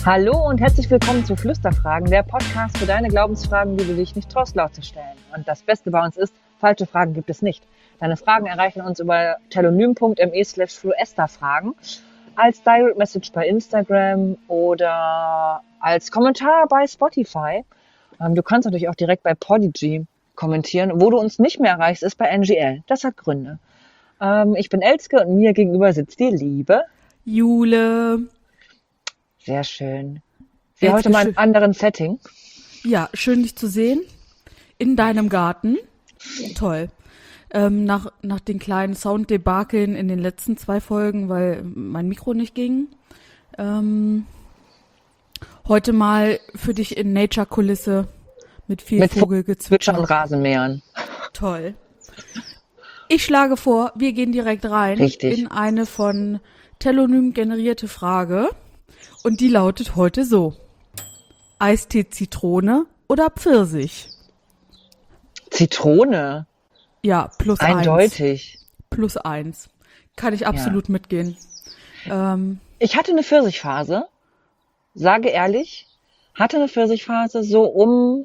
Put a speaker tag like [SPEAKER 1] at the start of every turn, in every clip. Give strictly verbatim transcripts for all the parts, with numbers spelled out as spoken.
[SPEAKER 1] Hallo und herzlich willkommen zu Flüsterfragen, der Podcast für deine Glaubensfragen, die du dich nicht traust, laut zu stellen. Und das Beste bei uns ist, falsche Fragen gibt es nicht. Deine Fragen erreichen uns über telonym.me slash fluesterfragen, als Direct Message bei Instagram oder als Kommentar bei Spotify. Ähm, du kannst natürlich auch direkt bei Podigy kommentieren. Wo du uns nicht mehr erreichst, ist bei N G L. Das hat Gründe. Ähm, ich bin Elske und mir gegenüber sitzt die liebe
[SPEAKER 2] Jule.
[SPEAKER 1] Sehr schön. Sie
[SPEAKER 2] Elske,
[SPEAKER 1] heute mal in
[SPEAKER 2] schön.
[SPEAKER 1] einem anderen Setting.
[SPEAKER 2] Ja, schön dich zu sehen. In deinem Garten. Toll. Ähm, nach, nach den kleinen Sounddebakeln in den letzten zwei Folgen, weil mein Mikro nicht ging. Ähm, heute mal für dich in Nature-Kulisse mit viel
[SPEAKER 1] Mit
[SPEAKER 2] Vogelgezwitscher.
[SPEAKER 1] Zwitscher und Rasenmähern.
[SPEAKER 2] Toll. Ich schlage vor, wir gehen direkt rein
[SPEAKER 1] Richtig.
[SPEAKER 2] in eine von Telonym generierte Frage. Und die lautet heute so: Eistee Zitrone oder Pfirsich?
[SPEAKER 1] Zitrone.
[SPEAKER 2] Ja, plus eins.
[SPEAKER 1] Eindeutig.
[SPEAKER 2] Plus eins. Kann ich absolut mitgehen. Ähm,
[SPEAKER 1] Ich hatte eine Pfirsichphase, sage ehrlich, hatte eine Pfirsichphase so um,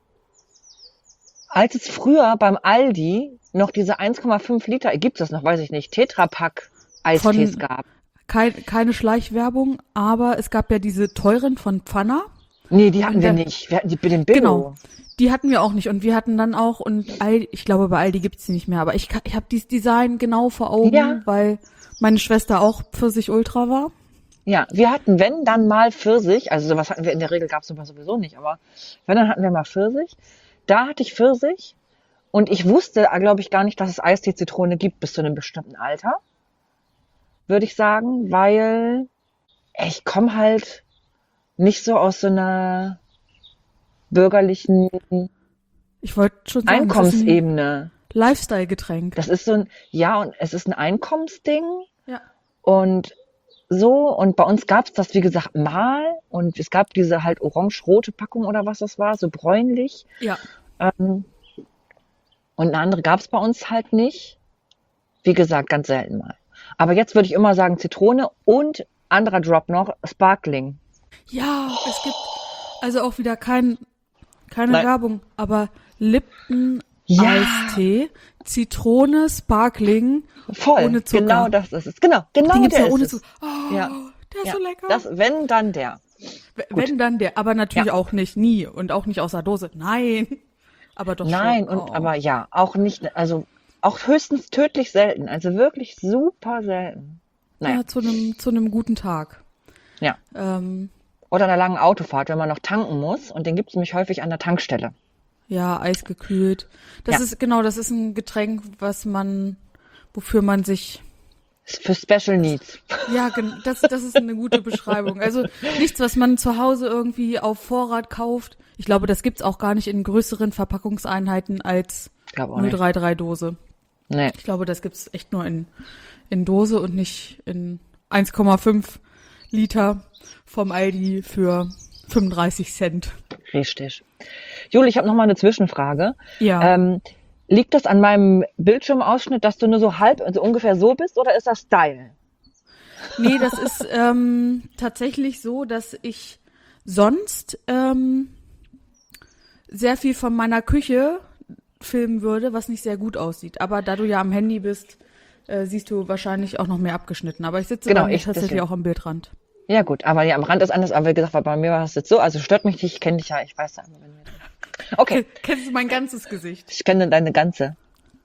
[SPEAKER 1] als es früher beim Aldi noch diese eins Komma fünf Liter, gibt es das noch, weiß ich nicht, Tetrapack Eistees
[SPEAKER 2] Von-
[SPEAKER 1] gab.
[SPEAKER 2] kein, keine Schleichwerbung, aber es gab ja diese teuren von Pfanner.
[SPEAKER 1] Nee, die hatten
[SPEAKER 2] Und
[SPEAKER 1] wir
[SPEAKER 2] dann-
[SPEAKER 1] nicht. Wir hatten die mit dem Billo.
[SPEAKER 2] Genau. Die hatten wir auch nicht. Und wir hatten dann auch, und Aldi, ich glaube, bei Aldi gibt's die nicht mehr, aber ich, ka- ich habe dieses Design genau vor Augen,
[SPEAKER 1] Ja.
[SPEAKER 2] weil meine Schwester auch Pfirsich Ultra war.
[SPEAKER 1] Ja, wir hatten, wenn dann mal Pfirsich, also sowas hatten wir in der Regel, gab es sowas sowieso nicht, aber wenn, dann hatten wir mal Pfirsich. Da hatte ich Pfirsich und ich wusste, glaube ich, gar nicht, dass es Eistee-Zitrone gibt bis zu einem bestimmten Alter, würde ich sagen, weil ich komme halt nicht so aus so einer bürgerlichen
[SPEAKER 2] Ich wollte schon sagen, das ist ein
[SPEAKER 1] Einkommensebene.
[SPEAKER 2] Lifestyle-Getränk.
[SPEAKER 1] Das ist so ein, ja, und es ist ein Einkommensding.
[SPEAKER 2] Ja.
[SPEAKER 1] Und so, und bei uns gab's das, wie gesagt, mal. Und es gab diese halt orange-rote Packung oder was das war, so bräunlich.
[SPEAKER 2] Ja.
[SPEAKER 1] Ähm, und eine andere gab's bei uns halt nicht. Wie gesagt, ganz selten mal. Aber jetzt würde ich immer sagen Zitrone und anderer Drop noch, Sparkling.
[SPEAKER 2] Ja, es gibt also auch wieder kein, keine
[SPEAKER 1] Nein.
[SPEAKER 2] Werbung, aber Lipton
[SPEAKER 1] Ja.
[SPEAKER 2] Eistee, Zitrone, Sparkling,
[SPEAKER 1] Voll,
[SPEAKER 2] ohne Zucker.
[SPEAKER 1] genau das ist es. Genau, genau
[SPEAKER 2] Den gibt's
[SPEAKER 1] der
[SPEAKER 2] ja ohne
[SPEAKER 1] ist es.
[SPEAKER 2] Zucker. Oh,
[SPEAKER 1] Ja.
[SPEAKER 2] der ist
[SPEAKER 1] Ja,
[SPEAKER 2] so lecker.
[SPEAKER 1] das, wenn, dann der.
[SPEAKER 2] W- Wenn dann der, aber natürlich
[SPEAKER 1] Ja.
[SPEAKER 2] auch nicht, nie und auch nicht aus der Dose. Nein, aber doch
[SPEAKER 1] Nein,
[SPEAKER 2] schon.
[SPEAKER 1] und
[SPEAKER 2] Oh.
[SPEAKER 1] aber ja, auch nicht, also auch höchstens tödlich selten. Also wirklich super selten. Naja,
[SPEAKER 2] Ja, zu einem zu einem guten Tag.
[SPEAKER 1] ja.
[SPEAKER 2] Ähm,
[SPEAKER 1] Oder einer langen Autofahrt, wenn man noch tanken muss. Und den gibt's nämlich häufig an der Tankstelle.
[SPEAKER 2] ja, eisgekühlt. Das
[SPEAKER 1] Ja.
[SPEAKER 2] ist genau, das ist ein Getränk, was man, wofür man sich
[SPEAKER 1] Ist für Special Needs.
[SPEAKER 2] Ja, gen- das, das ist eine gute Beschreibung. Also nichts, was man zu Hause irgendwie auf Vorrat kauft. Ich glaube, das gibt's auch gar nicht in größeren Verpackungseinheiten als
[SPEAKER 1] Ich glaube auch
[SPEAKER 2] null
[SPEAKER 1] nicht.
[SPEAKER 2] drei drei Dose.
[SPEAKER 1] Nee.
[SPEAKER 2] Ich glaube, das gibt's echt nur in, in Dose und nicht in eins Komma fünf Liter vom Aldi für fünfunddreißig Cent.
[SPEAKER 1] Richtig. Juli, ich habe noch mal eine Zwischenfrage.
[SPEAKER 2] Ja.
[SPEAKER 1] Ähm, liegt das an meinem Bildschirmausschnitt, dass du nur so halb, also ungefähr so bist, oder ist das Style?
[SPEAKER 2] Nee, das ist ähm, tatsächlich so, dass ich sonst ähm, sehr viel von meiner Küche filmen würde, was nicht sehr gut aussieht. Aber da du ja am Handy bist, äh, siehst du wahrscheinlich auch noch mehr abgeschnitten. Aber ich sitze
[SPEAKER 1] Genau,
[SPEAKER 2] bei mir
[SPEAKER 1] ich-
[SPEAKER 2] tatsächlich
[SPEAKER 1] deswegen.
[SPEAKER 2] auch am Bildrand.
[SPEAKER 1] Ja gut, aber ja, am Rand ist anders, aber wie gesagt, weil bei mir war es jetzt so, also stört mich nicht, ich kenne dich ja, ich weiß ja immer, wenn wir... Okay,
[SPEAKER 2] Kennst du mein ganzes Gesicht?
[SPEAKER 1] ich kenne deine ganze.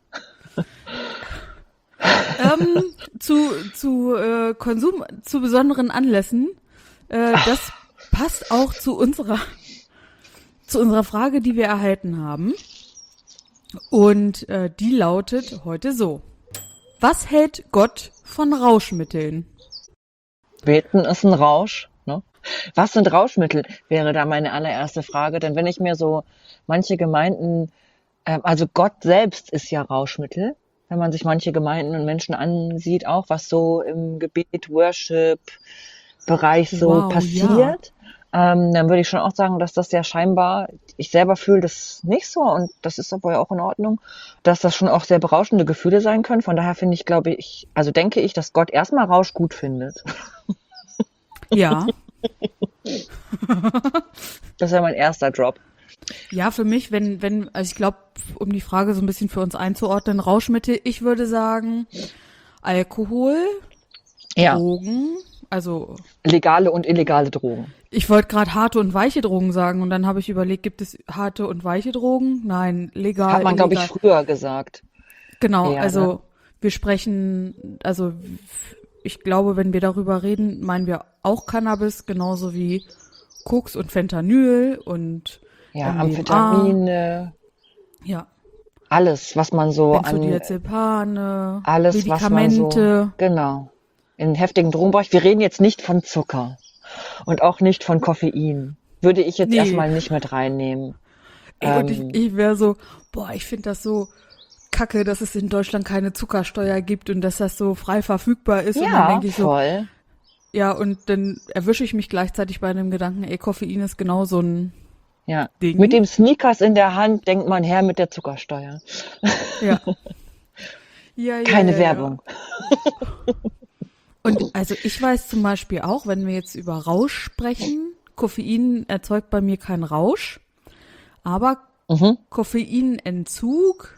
[SPEAKER 2] ähm, zu zu äh, Konsum, zu besonderen Anlässen. Äh, das passt auch zu unserer zu unserer Frage, die wir erhalten haben. Und äh, die lautet heute so: Was hält Gott von Rauschmitteln?
[SPEAKER 1] Beten ist ein Rausch, ne? Was sind Rauschmittel, wäre da meine allererste Frage. Denn wenn ich mir so manche Gemeinden, ähm, also Gott selbst ist ja Rauschmittel, wenn man sich manche Gemeinden und Menschen ansieht, auch was so im Gebet, Worship-Bereich so
[SPEAKER 2] Wow,
[SPEAKER 1] passiert, ähm, dann würde ich schon auch sagen, dass das ja scheinbar, ich selber fühle das nicht so und das ist aber ja auch in Ordnung, dass das schon auch sehr berauschende Gefühle sein können. Von daher finde ich, glaube ich, also denke ich, dass Gott erstmal Rausch gut findet.
[SPEAKER 2] Ja.
[SPEAKER 1] Das wäre mein erster Drop.
[SPEAKER 2] Ja, für mich, wenn, wenn, also ich glaube, um die Frage so ein bisschen für uns einzuordnen, Rauschmittel, ich würde sagen, Alkohol,
[SPEAKER 1] Ja,
[SPEAKER 2] Drogen, also
[SPEAKER 1] legale und illegale Drogen.
[SPEAKER 2] ich wollte gerade harte und weiche Drogen sagen und dann habe ich überlegt, gibt es harte und weiche Drogen? Nein, legal,
[SPEAKER 1] Hat man, glaube ich,
[SPEAKER 2] illegal.
[SPEAKER 1] früher gesagt.
[SPEAKER 2] Genau,
[SPEAKER 1] Ja,
[SPEAKER 2] also
[SPEAKER 1] ne?
[SPEAKER 2] wir sprechen, also ich glaube, wenn wir darüber reden, meinen wir auch Cannabis, genauso wie Koks und Fentanyl und
[SPEAKER 1] Ja,
[SPEAKER 2] M D M A.
[SPEAKER 1] Amphetamine,
[SPEAKER 2] Ja,
[SPEAKER 1] alles, was man so an,
[SPEAKER 2] Benzodiazepane,
[SPEAKER 1] alles, was man so,
[SPEAKER 2] Medikamente.
[SPEAKER 1] genau, in heftigen Drogen braucht. Wir reden jetzt nicht von Zucker und auch nicht von Koffein. Würde ich jetzt
[SPEAKER 2] Nee.
[SPEAKER 1] erstmal nicht mit reinnehmen.
[SPEAKER 2] Ey, und
[SPEAKER 1] Ähm,
[SPEAKER 2] ich, ich wäre so, boah, ich finde das so kacke, dass es in Deutschland keine Zuckersteuer gibt und dass das so frei verfügbar ist. Und dann
[SPEAKER 1] Ja,
[SPEAKER 2] denke ich so,
[SPEAKER 1] voll.
[SPEAKER 2] ja, und dann erwische ich mich gleichzeitig bei dem Gedanken, ey, Koffein ist genau so ein
[SPEAKER 1] Ja.
[SPEAKER 2] Ding.
[SPEAKER 1] Mit dem Sneakers in der Hand denkt man her mit der Zuckersteuer.
[SPEAKER 2] Ja. Ja, ja,
[SPEAKER 1] Keine
[SPEAKER 2] ja,
[SPEAKER 1] Werbung.
[SPEAKER 2] Ja. Und also ich weiß zum Beispiel auch, wenn wir jetzt über Rausch sprechen, Koffein erzeugt bei mir keinen Rausch, aber
[SPEAKER 1] Mhm.
[SPEAKER 2] Koffeinentzug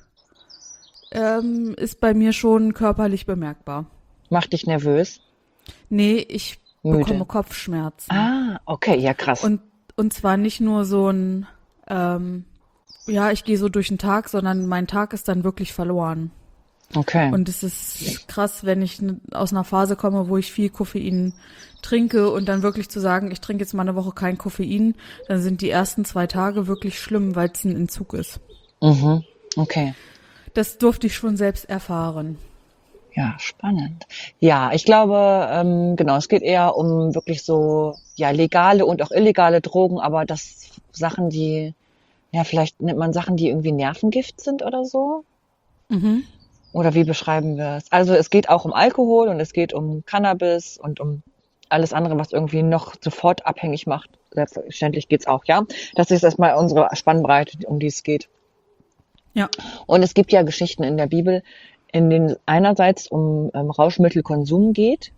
[SPEAKER 2] ähm, ist bei mir schon körperlich bemerkbar.
[SPEAKER 1] Macht dich nervös?
[SPEAKER 2] Nee, ich
[SPEAKER 1] Müde.
[SPEAKER 2] bekomme Kopfschmerzen.
[SPEAKER 1] Ah, okay, ja krass.
[SPEAKER 2] Und, und zwar nicht nur so ein, ähm, ja, ich gehe so durch den Tag, sondern mein Tag ist dann wirklich verloren.
[SPEAKER 1] Okay.
[SPEAKER 2] Und es ist krass, wenn ich n- aus einer Phase komme, wo ich viel Koffein trinke und dann wirklich zu sagen, ich trinke jetzt mal eine Woche kein Koffein, dann sind die ersten zwei Tage wirklich schlimm, weil es ein Entzug ist.
[SPEAKER 1] Mhm. Okay.
[SPEAKER 2] Das durfte ich schon selbst erfahren.
[SPEAKER 1] Ja, spannend. Ja, ich glaube, ähm, genau, es geht eher um wirklich so, ja, legale und auch illegale Drogen, aber das Sachen, die, ja, vielleicht nennt man Sachen, die irgendwie Nervengift sind oder so.
[SPEAKER 2] Mhm.
[SPEAKER 1] Oder wie beschreiben wir es? Also es geht auch um Alkohol und es geht um Cannabis und um alles andere, was irgendwie noch sofort abhängig macht. Selbstverständlich geht's auch, ja. Das ist erstmal unsere Spannbreite, um die es geht.
[SPEAKER 2] Ja.
[SPEAKER 1] Und es gibt ja Geschichten in der Bibel, in denen einerseits um ähm, Rauschmittelkonsum geht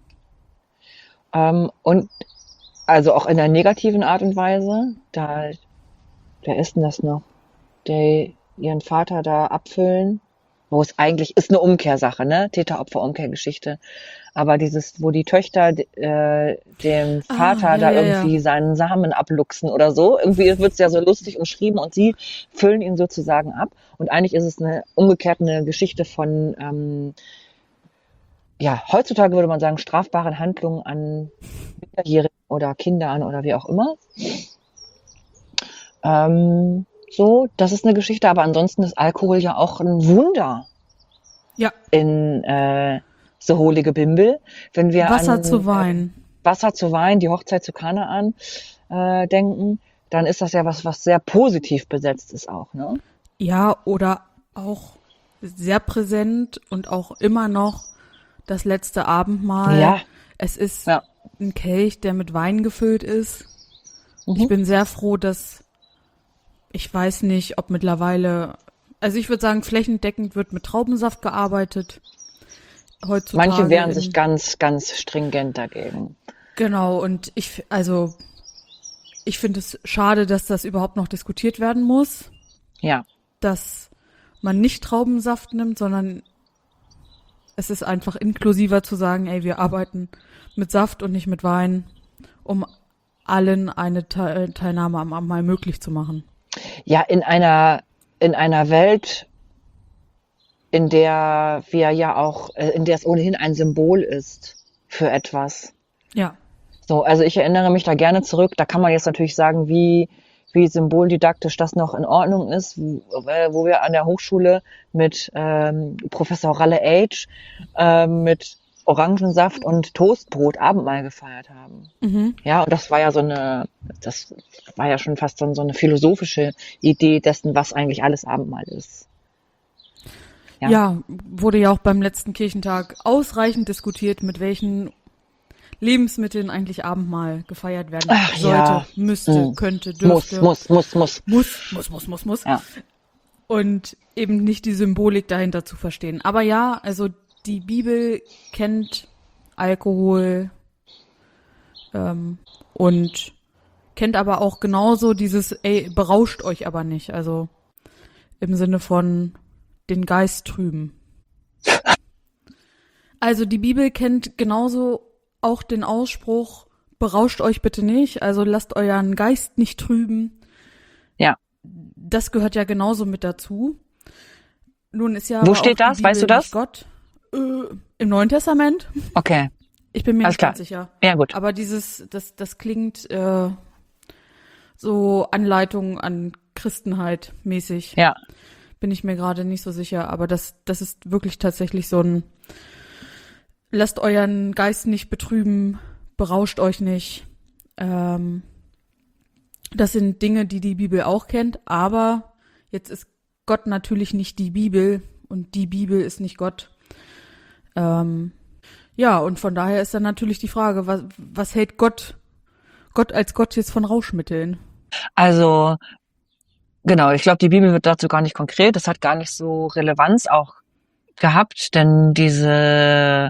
[SPEAKER 1] ähm, und also auch in einer negativen Art und Weise. Da, wer ist denn das noch? Der ihren Vater da abfüllen, wo es eigentlich ist eine Umkehrsache, ne? Täter-Opfer-Umkehrgeschichte. Aber dieses, wo die Töchter äh, dem
[SPEAKER 2] Ah,
[SPEAKER 1] Vater
[SPEAKER 2] ja,
[SPEAKER 1] da
[SPEAKER 2] ja,
[SPEAKER 1] irgendwie
[SPEAKER 2] ja.
[SPEAKER 1] seinen Samen abluchsen oder so. Irgendwie wird's ja so lustig umschrieben und sie füllen ihn sozusagen ab. Und eigentlich ist es eine umgekehrt eine Geschichte von, ähm, ja, heutzutage würde man sagen, strafbaren Handlungen an Minderjährigen oder Kindern oder wie auch immer. Ähm, so, das ist eine Geschichte, aber ansonsten ist Alkohol ja auch ein Wunder
[SPEAKER 2] Ja.
[SPEAKER 1] in äh, so holige Bimbel. Wenn wir
[SPEAKER 2] Wasser
[SPEAKER 1] an
[SPEAKER 2] zu Wein.
[SPEAKER 1] äh, Wasser zu Wein, die Hochzeit zu Kanaan äh, denken, dann ist das ja was, was sehr positiv besetzt ist auch, ne?
[SPEAKER 2] Ja, oder auch sehr präsent und auch immer noch das letzte Abendmahl.
[SPEAKER 1] Ja.
[SPEAKER 2] Es ist
[SPEAKER 1] Ja.
[SPEAKER 2] ein Kelch, der mit Wein gefüllt ist.
[SPEAKER 1] Mhm.
[SPEAKER 2] Ich bin sehr froh, dass ich weiß nicht, ob mittlerweile, also ich würde sagen, flächendeckend wird mit Traubensaft gearbeitet. Heutzutage.
[SPEAKER 1] Manche wehren
[SPEAKER 2] in-
[SPEAKER 1] sich ganz, ganz stringent dagegen.
[SPEAKER 2] Genau, und ich, also, ich finde es schade, dass das überhaupt noch diskutiert werden muss,
[SPEAKER 1] Ja.
[SPEAKER 2] dass man nicht Traubensaft nimmt, sondern es ist einfach inklusiver zu sagen, ey, wir arbeiten mit Saft und nicht mit Wein, um allen eine Te- Teilnahme am Abendmahl möglich zu machen.
[SPEAKER 1] Ja, in einer, in einer Welt, in der wir ja auch, äh, in der es ohnehin ein Symbol ist für etwas.
[SPEAKER 2] Ja,
[SPEAKER 1] So, also ich erinnere mich da gerne zurück. Da kann man jetzt natürlich sagen, wie, wie symboldidaktisch das noch in Ordnung ist, wo, äh, wo wir an der Hochschule mit ähm, Professor Ralle Age ähm, mit Orangensaft und Toastbrot Abendmahl gefeiert haben.
[SPEAKER 2] mhm.
[SPEAKER 1] Ja, und das war ja so eine, das war ja schon fast so so eine philosophische Idee dessen, was eigentlich alles Abendmahl ist. Ja.
[SPEAKER 2] Ja. Wurde ja auch beim letzten Kirchentag ausreichend diskutiert, mit welchen Lebensmitteln eigentlich Abendmahl gefeiert werden
[SPEAKER 1] Ach
[SPEAKER 2] sollte,
[SPEAKER 1] ja.
[SPEAKER 2] müsste,
[SPEAKER 1] Mm.
[SPEAKER 2] könnte,
[SPEAKER 1] Muss,
[SPEAKER 2] dürfte.
[SPEAKER 1] muss, muss, muss.
[SPEAKER 2] Muss, muss, muss, muss, muss.
[SPEAKER 1] Ja.
[SPEAKER 2] Und eben nicht die Symbolik dahinter zu verstehen. Aber ja, also die Bibel kennt Alkohol ähm, und kennt aber auch genauso dieses, ey, berauscht euch aber nicht. Also im Sinne von den Geist trüben. Also die Bibel kennt genauso auch den Ausspruch, berauscht euch bitte nicht, also lasst euren Geist nicht trüben.
[SPEAKER 1] Ja.
[SPEAKER 2] Das gehört ja genauso mit dazu. Nun ist ja
[SPEAKER 1] Wo
[SPEAKER 2] aber
[SPEAKER 1] steht
[SPEAKER 2] auch
[SPEAKER 1] das?
[SPEAKER 2] die Bibel
[SPEAKER 1] Weißt du das?
[SPEAKER 2] nicht Gott. Äh, Im Neuen Testament?
[SPEAKER 1] Okay.
[SPEAKER 2] Ich bin mir
[SPEAKER 1] Alles
[SPEAKER 2] nicht
[SPEAKER 1] klar.
[SPEAKER 2] ganz sicher.
[SPEAKER 1] Ja, gut.
[SPEAKER 2] Aber dieses, das, das klingt äh, so Anleitung an Christenheit mäßig.
[SPEAKER 1] Ja.
[SPEAKER 2] Bin ich mir gerade nicht so sicher. Aber das, das ist wirklich tatsächlich so ein, lasst euren Geist nicht betrüben, berauscht euch nicht. Ähm, das sind Dinge, die die Bibel auch kennt. Aber jetzt ist Gott natürlich nicht die Bibel und die Bibel ist nicht Gott. Ähm, ja, und von daher ist dann natürlich die Frage, was, was hält Gott, Gott als Gott jetzt von Rauschmitteln?
[SPEAKER 1] Also, genau, ich glaube, die Bibel wird dazu gar nicht konkret. Das hat gar nicht so Relevanz auch gehabt, denn diese,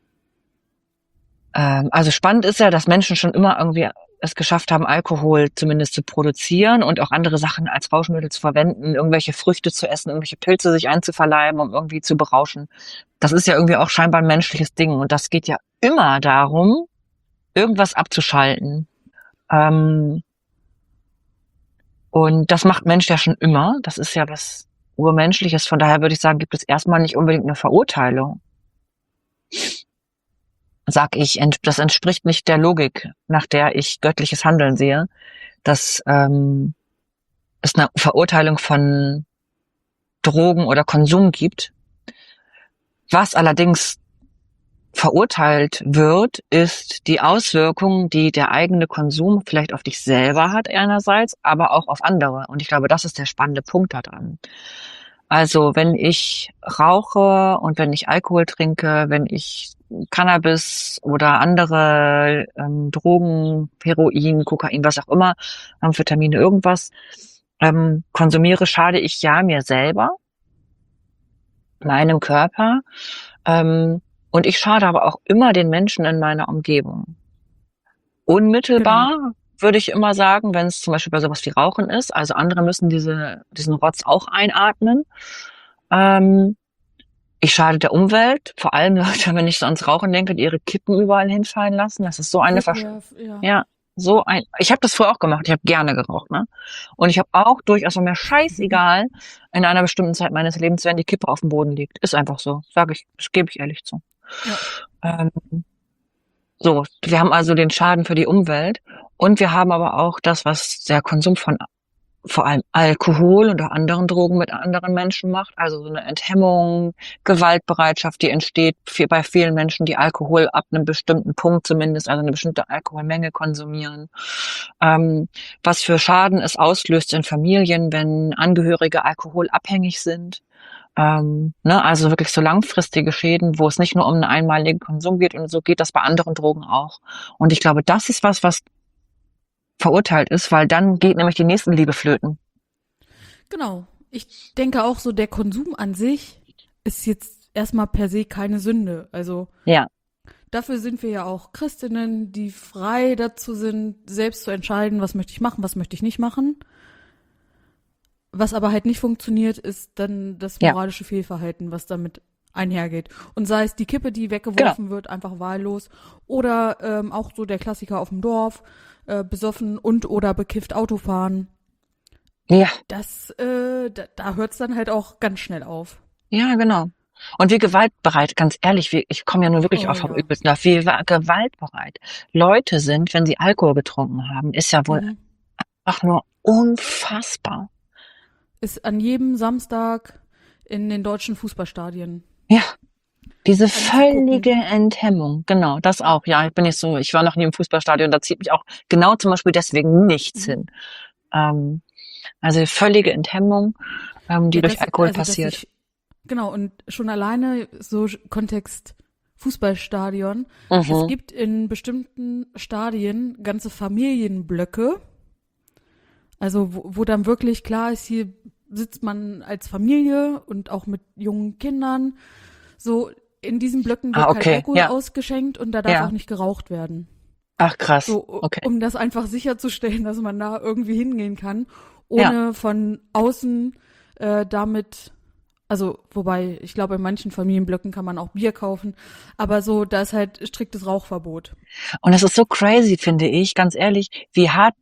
[SPEAKER 1] ähm, also spannend ist ja, dass Menschen schon immer irgendwie es geschafft haben, Alkohol zumindest zu produzieren und auch andere Sachen als Rauschmittel zu verwenden, irgendwelche Früchte zu essen, irgendwelche Pilze sich einzuverleiben, um irgendwie zu berauschen. Das ist ja irgendwie auch scheinbar ein menschliches Ding. Und das geht ja immer darum, irgendwas abzuschalten. Ähm, und das macht Mensch ja schon immer. Das ist ja was Urmenschliches. Von daher würde ich sagen, gibt es erstmal nicht unbedingt eine Verurteilung. Sag ich, das entspricht nicht der Logik, nach der ich göttliches Handeln sehe, dass ähm, es eine Verurteilung von Drogen oder Konsum gibt. Was allerdings verurteilt wird, ist die Auswirkung, die der eigene Konsum vielleicht auf dich selber hat einerseits, aber auch auf andere. Und ich glaube, das ist der spannende Punkt daran. Also wenn ich rauche und wenn ich Alkohol trinke, wenn ich Cannabis oder andere ähm, Drogen, Heroin, Kokain, was auch immer, Amphetamine, irgendwas ähm, konsumiere, schade ich ja mir selber, meinem Körper, ähm, und ich schade aber auch immer den Menschen in meiner Umgebung. Unmittelbar genau. Würde ich immer sagen, wenn es zum Beispiel bei sowas wie Rauchen ist, also andere müssen diese diesen Rotz auch einatmen. Ähm, ich schade der Umwelt, vor allem Leute, wenn ich so ans Rauchen denke, die ihre Kippen überall hinfallen lassen. Das ist so eine Versch- ja. ja, so ein. Ich habe das früher auch gemacht. Ich habe gerne geraucht, ne? Und ich habe auch durchaus mir scheißegal in einer bestimmten Zeit meines Lebens, wenn die Kippe auf dem Boden liegt. Ist einfach so, sage ich, das gebe ich ehrlich zu. Ja. Ähm, so, wir haben also den Schaden für die Umwelt und wir haben aber auch das, was der Konsum von vor allem Alkohol und auch anderen Drogen mit anderen Menschen macht, also so eine Enthemmung, Gewaltbereitschaft, die entsteht bei vielen Menschen, die Alkohol ab einem bestimmten Punkt zumindest, also eine bestimmte Alkoholmenge konsumieren. Ähm, was für Schaden es auslöst in Familien, wenn Angehörige alkoholabhängig sind. Ähm, ne, also wirklich so langfristige Schäden, wo es nicht nur um einen einmaligen Konsum geht, und so geht das bei anderen Drogen auch. Und ich glaube, das ist was, was verurteilt ist, weil dann geht nämlich die Nächstenliebe flöten.
[SPEAKER 2] Genau. Ich denke auch so, der Konsum an sich ist jetzt erstmal per se keine Sünde. Also
[SPEAKER 1] ja.
[SPEAKER 2] Dafür sind wir ja auch Christinnen, die frei dazu sind, selbst zu entscheiden, was möchte ich machen, was möchte ich nicht machen. Was aber halt nicht funktioniert, ist dann das moralische ja. Fehlverhalten, was damit einhergeht. Und sei es die Kippe, die weggeworfen genau. wird, einfach wahllos. Oder ähm, auch so der Klassiker auf dem Dorf, äh, besoffen und oder bekifft Auto fahren.
[SPEAKER 1] Ja.
[SPEAKER 2] Das, äh, da, da hört es dann halt auch ganz schnell auf.
[SPEAKER 1] Ja, genau. Und wie gewaltbereit, ganz ehrlich, wie, ich komme ja nur wirklich oh, auch vom ja. Übelsten auf, wie gewaltbereit Leute sind, wenn sie Alkohol getrunken haben, ist ja wohl mhm. einfach nur unfassbar.
[SPEAKER 2] Ist an jedem Samstag in den deutschen Fußballstadien.
[SPEAKER 1] Ja, diese völlige Enthemmung, genau, das auch. Ja, ich bin jetzt so, ich war noch nie im Fußballstadion, da zieht mich auch genau zum Beispiel deswegen nichts mhm. hin. Ähm, also völlige Enthemmung, ähm, die ja, durch Alkohol also, passiert.
[SPEAKER 2] Ich, genau, und schon alleine so Kontext Fußballstadion. Mhm. Es gibt in bestimmten Stadien ganze Familienblöcke, also wo, wo dann wirklich klar ist, hier sitzt man als Familie und auch mit jungen Kindern. So in diesen Blöcken wird
[SPEAKER 1] ah, okay.
[SPEAKER 2] kein Alkohol
[SPEAKER 1] ja.
[SPEAKER 2] ausgeschenkt und da darf
[SPEAKER 1] ja.
[SPEAKER 2] auch nicht geraucht werden.
[SPEAKER 1] Ach krass,
[SPEAKER 2] So, u-
[SPEAKER 1] okay.
[SPEAKER 2] um das einfach sicherzustellen, dass man da irgendwie hingehen kann,
[SPEAKER 1] Ja,
[SPEAKER 2] ohne von außen äh, damit, also wobei, ich glaube, in manchen Familienblöcken kann man auch Bier kaufen, aber so, da ist halt striktes Rauchverbot.
[SPEAKER 1] und es ist so crazy, finde ich, ganz ehrlich, wie hart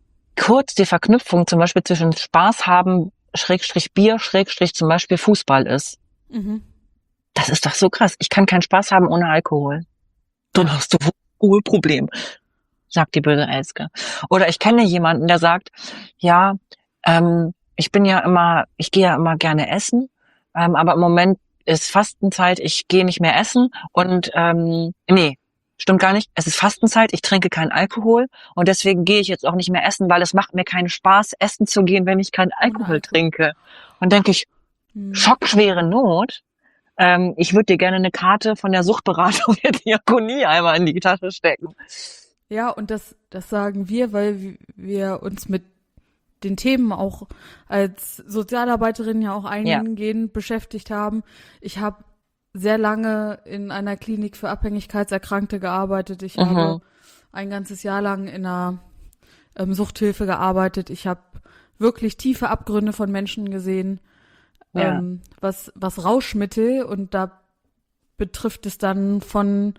[SPEAKER 1] kurz die Verknüpfung zum Beispiel zwischen Spaß haben, Schrägstrich Bier, Schrägstrich zum Beispiel Fußball ist.
[SPEAKER 2] Mhm.
[SPEAKER 1] Das ist doch so krass. Ich kann keinen Spaß haben ohne Alkohol. Dann
[SPEAKER 2] Ja.
[SPEAKER 1] hast du wohl ein Problem, sagt die böse Elske. Oder ich kenne jemanden, der sagt, ja, ähm, ich bin ja immer, ich gehe ja immer gerne essen, ähm, aber im Moment ist Fastenzeit, ich gehe nicht mehr essen und ähm, nee, stimmt gar nicht. Es ist Fastenzeit, ich trinke keinen Alkohol und deswegen gehe ich jetzt auch nicht mehr essen, weil es macht mir keinen Spaß, essen zu gehen, wenn ich keinen
[SPEAKER 2] Ohne
[SPEAKER 1] Alkohol
[SPEAKER 2] Alkohol.
[SPEAKER 1] trinke. Und denke ich,
[SPEAKER 2] Hm.
[SPEAKER 1] schockschwere Not. Ähm, ich würde dir gerne eine Karte von der Suchtberatung der Diakonie einmal in die Tasche stecken.
[SPEAKER 2] Ja, und das, das sagen wir, weil wi- wir uns mit den Themen auch als Sozialarbeiterin ja auch
[SPEAKER 1] Ja.
[SPEAKER 2] eingehend beschäftigt haben. Ich habe sehr lange in einer Klinik für Abhängigkeitserkrankte gearbeitet. Ich
[SPEAKER 1] Mhm.
[SPEAKER 2] habe ein ganzes Jahr lang in einer ähm, Suchthilfe gearbeitet. Ich habe wirklich tiefe Abgründe von Menschen gesehen,
[SPEAKER 1] Ja.
[SPEAKER 2] ähm, was, was Rauschmittel, und da betrifft es dann von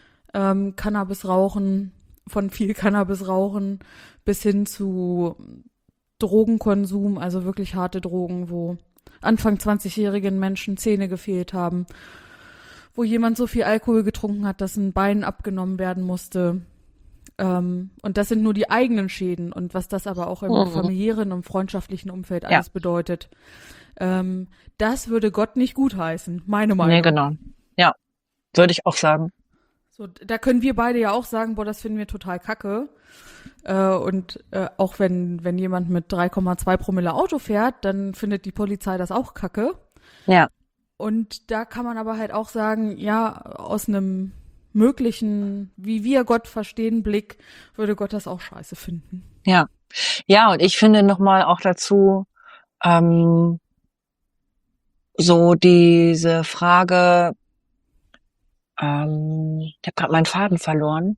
[SPEAKER 2] ähm, Cannabisrauchen, von viel Cannabisrauchen bis hin zu Drogenkonsum, also wirklich harte Drogen, wo Anfang zwanzigjährigen Menschen Zähne gefehlt haben, wo jemand so viel Alkohol getrunken hat, dass ein Bein abgenommen werden musste. Ähm, und das sind nur die eigenen Schäden, und was das aber auch im
[SPEAKER 1] Mhm.
[SPEAKER 2] familiären und freundschaftlichen Umfeld
[SPEAKER 1] Ja.
[SPEAKER 2] alles bedeutet. Ähm, das würde Gott nicht gutheißen, meine Meinung.
[SPEAKER 1] Nee, genau. Ja, würde ich auch sagen.
[SPEAKER 2] So, da können wir beide ja auch sagen, boah, das finden wir total kacke. Äh, und äh, auch wenn, wenn jemand mit drei Komma zwei Promille Auto fährt, dann findet die Polizei das auch kacke.
[SPEAKER 1] Ja,
[SPEAKER 2] Und da kann man aber halt auch sagen, ja, aus einem möglichen, wie wir Gott verstehen, Blick, würde Gott das auch scheiße finden.
[SPEAKER 1] ja. Ja, und ich finde nochmal auch dazu, ähm, so diese Frage, ähm, ich habe gerade meinen Faden verloren.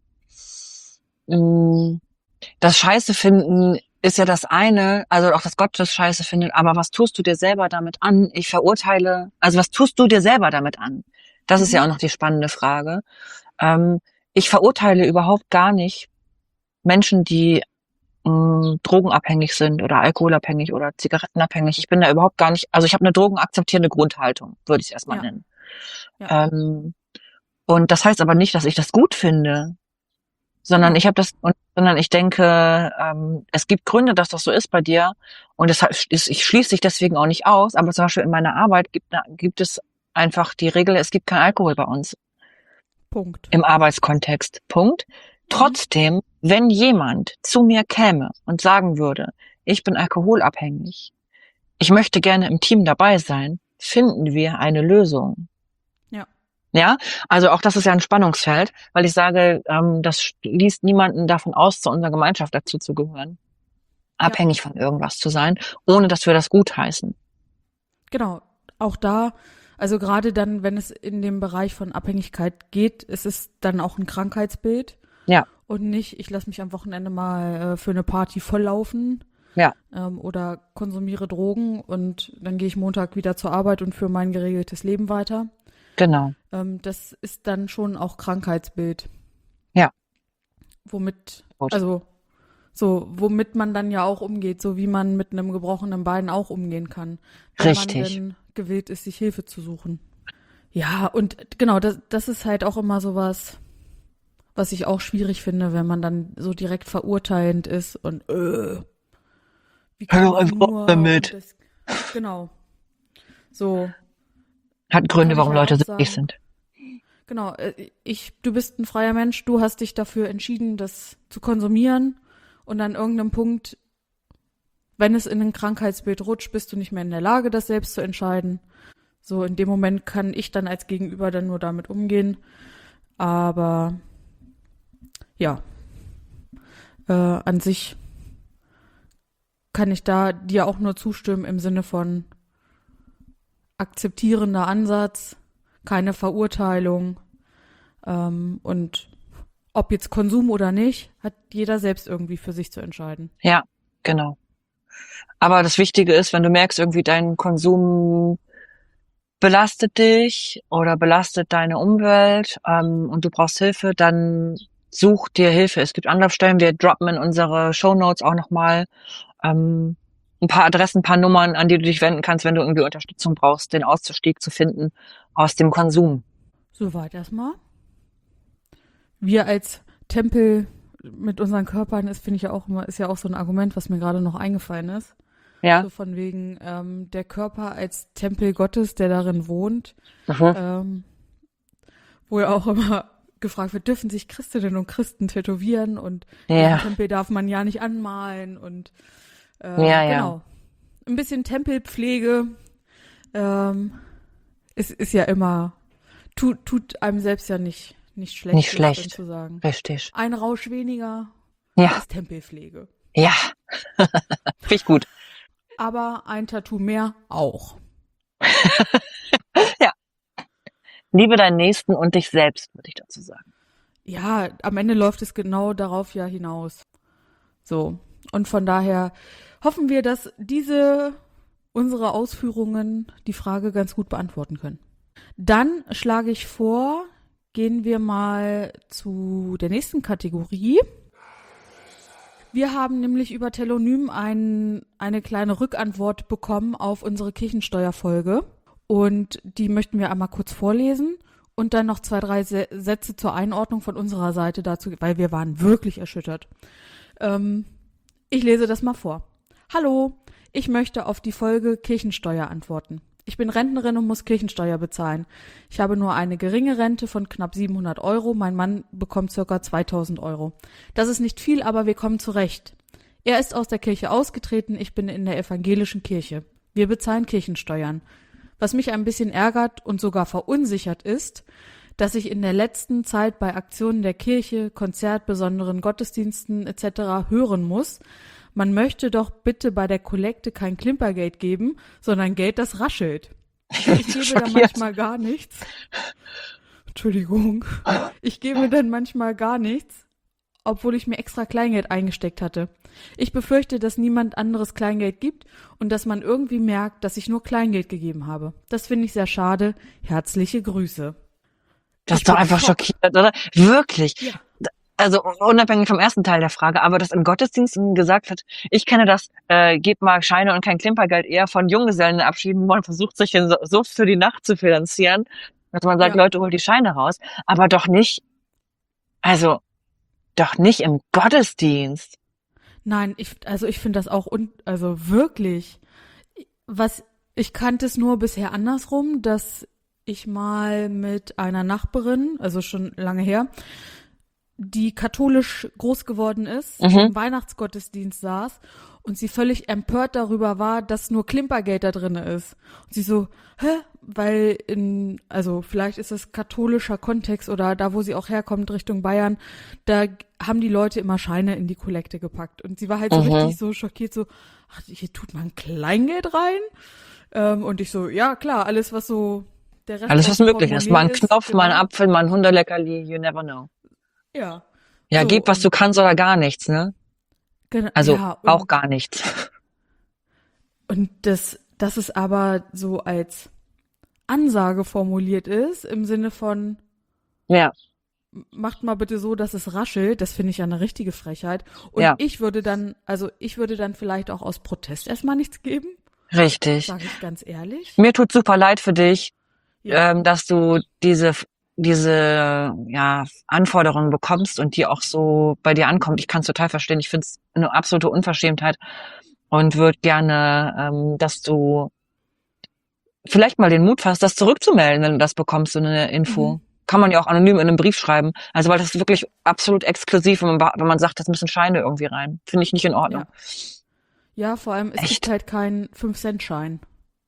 [SPEAKER 1] Mm, Das Scheiße finden ist ja das eine, also auch das Gott das Scheiße findet, aber was tust du dir selber damit an? Ich verurteile, also was tust du dir selber damit an? Das ist
[SPEAKER 2] Mhm.
[SPEAKER 1] ja auch noch die spannende Frage. Ähm, ich verurteile überhaupt gar nicht Menschen, die mh, drogenabhängig sind oder alkoholabhängig oder zigarettenabhängig. Ich bin da überhaupt gar nicht, also ich habe eine drogenakzeptierende Grundhaltung, würde ich es erstmal
[SPEAKER 2] Ja.
[SPEAKER 1] nennen.
[SPEAKER 2] Ja.
[SPEAKER 1] Ähm, und das heißt aber nicht, dass ich das gut finde, sondern
[SPEAKER 2] Genau.
[SPEAKER 1] ich habe das, und, sondern ich denke, ähm, es gibt Gründe, dass das so ist bei dir, und es hat- ist, ich schließe dich deswegen auch nicht aus, aber zum Beispiel in meiner Arbeit gibt, gibt es einfach die Regel, es gibt kein Alkohol bei uns
[SPEAKER 2] Punkt.
[SPEAKER 1] im Arbeitskontext. Punkt. Trotzdem, wenn jemand zu mir käme und sagen würde, ich bin alkoholabhängig, ich möchte gerne im Team dabei sein, finden wir eine Lösung.
[SPEAKER 2] Ja.
[SPEAKER 1] Ja, also auch das ist ja ein Spannungsfeld, weil ich sage, ähm, das schließt niemanden davon aus, zu unserer Gemeinschaft dazu zu gehören,
[SPEAKER 2] Ja.
[SPEAKER 1] abhängig von irgendwas zu sein, ohne dass wir das gutheißen.
[SPEAKER 2] Genau, auch da, also gerade dann, wenn es in dem Bereich von Abhängigkeit geht, ist es dann auch ein Krankheitsbild
[SPEAKER 1] Ja,
[SPEAKER 2] und nicht, ich lasse mich am Wochenende mal äh, für eine Party volllaufen
[SPEAKER 1] ja,
[SPEAKER 2] ähm, oder konsumiere Drogen und dann gehe ich Montag wieder zur Arbeit und führe mein geregeltes Leben weiter.
[SPEAKER 1] genau.
[SPEAKER 2] Ähm, das ist dann schon auch Krankheitsbild.
[SPEAKER 1] Ja.
[SPEAKER 2] Womit,
[SPEAKER 1] Gut.
[SPEAKER 2] also so, womit man dann ja auch umgeht, so wie man mit einem gebrochenen Bein auch umgehen kann. Wenn
[SPEAKER 1] Richtig.
[SPEAKER 2] man denn gewillt ist, sich Hilfe zu suchen. Ja, und genau, das, das ist halt auch immer sowas, was ich auch schwierig finde, wenn man dann so direkt verurteilend ist und äh, wie
[SPEAKER 1] Hör
[SPEAKER 2] kann
[SPEAKER 1] doch
[SPEAKER 2] man
[SPEAKER 1] einfach auf
[SPEAKER 2] nur
[SPEAKER 1] damit.
[SPEAKER 2] und das, genau. So,
[SPEAKER 1] Hat Gründe,
[SPEAKER 2] kann ich
[SPEAKER 1] warum
[SPEAKER 2] halt
[SPEAKER 1] Leute
[SPEAKER 2] auch
[SPEAKER 1] süchtig
[SPEAKER 2] sagen.
[SPEAKER 1] sind.
[SPEAKER 2] Genau, äh, ich, du bist ein freier Mensch, du hast dich dafür entschieden, das zu konsumieren, und an irgendeinem Punkt, wenn es in ein Krankheitsbild rutscht, bist du nicht mehr in der Lage, das selbst zu entscheiden. So, in dem Moment kann ich dann als Gegenüber dann nur damit umgehen. Aber ja, äh, an sich kann ich da dir auch nur zustimmen im Sinne von akzeptierender Ansatz, keine Verurteilung ähm, und ob jetzt Konsum oder nicht, hat jeder selbst irgendwie für sich zu entscheiden.
[SPEAKER 1] Ja, genau. Aber das Wichtige ist, wenn du merkst, irgendwie dein Konsum belastet dich oder belastet deine Umwelt ähm, und du brauchst Hilfe, dann such dir Hilfe. Es gibt Anlaufstellen, wir droppen in unsere Shownotes auch nochmal ähm, ein paar Adressen, ein paar Nummern, an die du dich wenden kannst, wenn du irgendwie Unterstützung brauchst, den Ausstieg zu finden aus dem Konsum.
[SPEAKER 2] Soweit erstmal. Wir als Tempel mit unseren Körpern ist, finde ich ja auch immer, ist ja auch so ein Argument, was mir gerade noch eingefallen ist.
[SPEAKER 1] Ja.
[SPEAKER 2] So von wegen ähm, der Körper als Tempel Gottes, der darin wohnt,
[SPEAKER 1] Mhm.
[SPEAKER 2] ähm, wo ja auch immer gefragt wird, dürfen sich Christinnen und Christen tätowieren und
[SPEAKER 1] Ja.
[SPEAKER 2] den Tempel darf man ja nicht anmalen und äh,
[SPEAKER 1] Ja, ja.
[SPEAKER 2] genau. Ein bisschen Tempelpflege ähm, ist, ist ja immer, tut, tut einem selbst ja nicht, nicht schlecht.
[SPEAKER 1] Nicht schlecht.
[SPEAKER 2] ist, Zu sagen.
[SPEAKER 1] Richtig.
[SPEAKER 2] Ein Rausch weniger
[SPEAKER 1] Ja.
[SPEAKER 2] ist Tempelpflege.
[SPEAKER 1] Ja. Finde ich gut.
[SPEAKER 2] Aber ein Tattoo mehr auch.
[SPEAKER 1] Ja. Liebe deinen Nächsten und dich selbst, würde ich dazu sagen.
[SPEAKER 2] Ja, am Ende läuft es genau darauf ja hinaus. So. Und von daher hoffen wir, dass diese, unsere Ausführungen die Frage ganz gut beantworten können. Dann schlage ich vor, gehen wir mal zu der nächsten Kategorie. Wir haben nämlich über Telonym ein, eine kleine Rückantwort bekommen auf unsere Kirchensteuerfolge. Und die möchten wir einmal kurz vorlesen und dann noch zwei, drei Se- Sätze zur Einordnung von unserer Seite dazu, weil wir waren wirklich erschüttert. Ähm, ich lese das mal vor. Hallo, ich möchte auf die Folge Kirchensteuer antworten. Ich bin Rentnerin und muss Kirchensteuer bezahlen. Ich habe nur eine geringe Rente von knapp siebenhundert Euro. Mein Mann bekommt circa zweitausend Euro. Das ist nicht viel, aber wir kommen zurecht. Er ist aus der Kirche ausgetreten, ich bin in der evangelischen Kirche. Wir bezahlen Kirchensteuern. Was mich ein bisschen ärgert und sogar verunsichert ist, dass ich in der letzten Zeit bei Aktionen der Kirche, Konzert, besonderen Gottesdiensten et cetera hören muss, man möchte doch bitte bei der Kollekte kein Klimpergeld geben, sondern Geld, das raschelt. Ich gebe da manchmal gar nichts. Entschuldigung. Ich gebe dann manchmal gar nichts, obwohl ich mir extra Kleingeld eingesteckt hatte. Ich befürchte, dass niemand anderes Kleingeld gibt und dass man irgendwie merkt, dass ich nur Kleingeld gegeben habe. Das finde ich sehr schade. Herzliche Grüße.
[SPEAKER 1] Das
[SPEAKER 2] Ich
[SPEAKER 1] ist doch
[SPEAKER 2] bin
[SPEAKER 1] einfach
[SPEAKER 2] schock.
[SPEAKER 1] schockiert, oder? Wirklich.
[SPEAKER 2] Ja.
[SPEAKER 1] Also unabhängig vom ersten Teil der Frage, aber dass in Gottesdiensten gesagt wird, ich kenne das, äh, gebt mal Scheine und kein Klimpergeld, eher von Junggesellenabschieden, wo man versucht, sich den Suff für die Nacht zu finanzieren, dass man sagt,
[SPEAKER 2] Ja.
[SPEAKER 1] Leute, holt die Scheine raus, aber doch nicht, also doch nicht im Gottesdienst.
[SPEAKER 2] Nein, ich, also ich finde das auch, un, also wirklich, was, ich kannte es nur bisher andersrum, dass ich mal mit einer Nachbarin, also schon lange her, die katholisch groß geworden ist,
[SPEAKER 1] Mhm.
[SPEAKER 2] im Weihnachtsgottesdienst saß und sie völlig empört darüber war, dass nur Klimpergeld da drin ist. Und sie so, hä? Weil in, also vielleicht ist es katholischer Kontext oder da, wo sie auch herkommt, Richtung Bayern, da haben die Leute immer Scheine in die Kollekte gepackt. Und sie war halt so
[SPEAKER 1] Mhm.
[SPEAKER 2] richtig so schockiert, so, ach, hier tut man Kleingeld rein? Ähm, und ich so, ja klar, alles was so, der Rest
[SPEAKER 1] Alles,
[SPEAKER 2] aus
[SPEAKER 1] was
[SPEAKER 2] dem
[SPEAKER 1] möglich ist. Mal ein
[SPEAKER 2] Portemonnaie
[SPEAKER 1] Knopf, mal ein
[SPEAKER 2] genau.
[SPEAKER 1] Apfel, mal ein Hunderleckerli, you never know.
[SPEAKER 2] Ja.
[SPEAKER 1] Ja,
[SPEAKER 2] So,
[SPEAKER 1] gib, was du
[SPEAKER 2] und-
[SPEAKER 1] kannst oder gar nichts, ne?
[SPEAKER 2] Genau,
[SPEAKER 1] Also
[SPEAKER 2] ja, und,
[SPEAKER 1] auch gar nichts.
[SPEAKER 2] Und das, dass es aber so als Ansage formuliert ist, im Sinne von,
[SPEAKER 1] Ja,
[SPEAKER 2] macht mal bitte so, dass es raschelt, das finde ich ja eine richtige Frechheit. Und
[SPEAKER 1] Ja.
[SPEAKER 2] ich würde dann, also ich würde dann vielleicht auch aus Protest erstmal nichts geben,
[SPEAKER 1] richtig.
[SPEAKER 2] sage ich ganz ehrlich.
[SPEAKER 1] Mir tut super leid für dich,
[SPEAKER 2] Ja,
[SPEAKER 1] ähm, dass du diese diese ja Anforderungen bekommst und die auch so bei dir ankommt. Ich kann es total verstehen. Ich finde es eine absolute Unverschämtheit und würde gerne, ähm, dass du vielleicht mal den Mut fasst, das zurückzumelden, wenn du das bekommst, so eine Info.
[SPEAKER 2] Mhm.
[SPEAKER 1] Kann man ja auch anonym in einem Brief schreiben. Also weil das ist wirklich absolut exklusiv, wenn man, ba- wenn man sagt, das müssen Scheine irgendwie rein. Finde ich nicht in Ordnung.
[SPEAKER 2] ja. Ja, vor allem, es
[SPEAKER 1] Echt?
[SPEAKER 2] gibt halt keinen fünf-Cent-Schein.